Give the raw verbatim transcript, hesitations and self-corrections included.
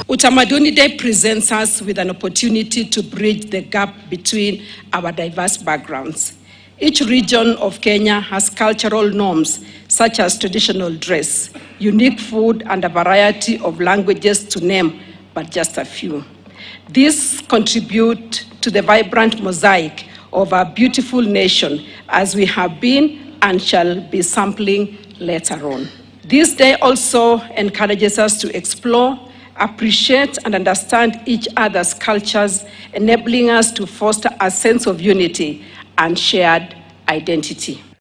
Utamaduni Day presents us with an opportunity to bridge the gap between our diverse backgrounds. Each region of Kenya has cultural norms such as traditional dress, unique food, and a variety of languages, to name but just a few. These contribute to the vibrant mosaic of our beautiful nation, as we have been and shall be sampling later on. This day also encourages us to explore, appreciate, and understand each other's cultures, enabling us to foster a sense of unity and shared identity.